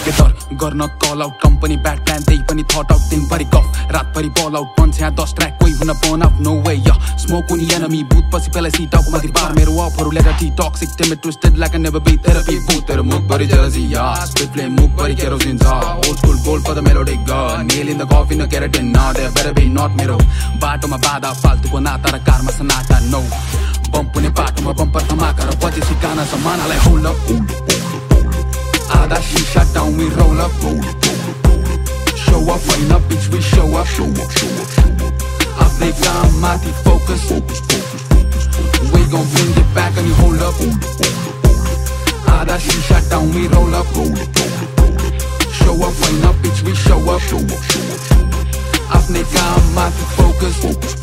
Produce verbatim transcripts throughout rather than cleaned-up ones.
के डर गर्न call out company bad plan त्यही पनि थट आउट दिनभरि गफ रातभरि बल आउट बन्छ यहाँ दस ट्र्याक कोही हुन burn out no way yeah smoke उनी एनमी बुथ पछि पेला सी टाउको माथि बार मेरो अफहरू लेटर टी टक्सिक टिमेट twisted like never be therapy booth तेरो मुखभरि जेलसी या स्पिट फ्लेम मुखभरि केरोसिन छ old school gold for the melodic gun nail in the coffee न keratin not better be not मेरो बाटोमा बाधा फाल्तुको नाता र कारमा सनाटा नो बम्प हुने बाटोमा बम्पर धमाका र पछि सिकाना समानलाई होल्ड अप आधा शीशा down we roll up show up find up bitch we show up afne kaam mathi focus we gon bring it back and you hold up आधा शीशा down we roll up show up find up bitch we show up afne kaam mathi focus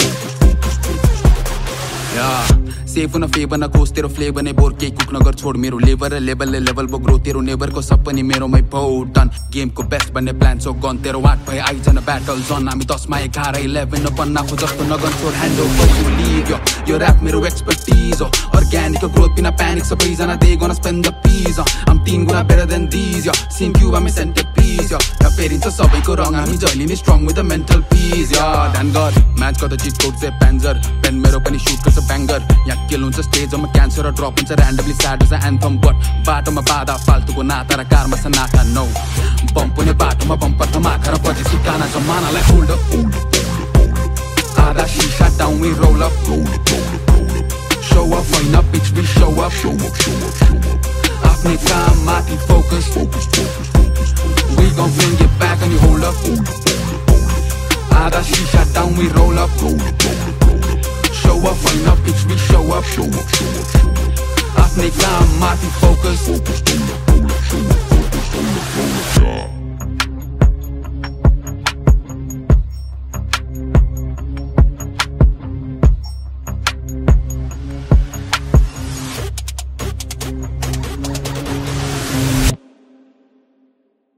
yeah safe न favour न खोज तेरो flavour नै bore केही cook नगर छोड मेरो लेबर र लेभलले लेभल बो ग्रो तेरो नेभरको सपनी मेरोमै भौटन गेमको बेस्ट बन्ने प्लान सो गन तेरो वाट भए आइजन ब्याटल जन हामी दसमा एघार इलेभेन बन्नाको जस्तो नगन छोड ह्यान्डल फर लिभ यो यो ऱ्याप मेरो एक्सपर्टिज हो अर्ग्यानिक ग्रोथ बिना प्यानिक सबैजना they gun spend the peace आम तीन गुणा बेटर देन दिज यो सिन क्युब हामी सेन्टर पिज यो र फेरिन्छ सबैको रङ हामी जहिले नि strong with the mental peace yeah ध्यान गर म्याच गर्दा चिट कोड से पेन्जर पेन मेरो पनि सुट गर्छ ब्याङ्गर या किल हुन्छ स्टेजमा क्यान्सर र ड्रप हुन्छ randomly sad as anthem but बाटोमा बाधा फाल्तुको नाता र कारमा सनाटा नो बम्प हुने बाटोमा बम्पर धमाका र पछि सिकाना जमानालाई होल्ड अप आधा शीशा down we roll up show up find up bitch we show up आफ्नै काम माथि focus we gon bring it back and you hold up आधा शीशा down we roll up show up find up bitch we show up afne kaam mathi focus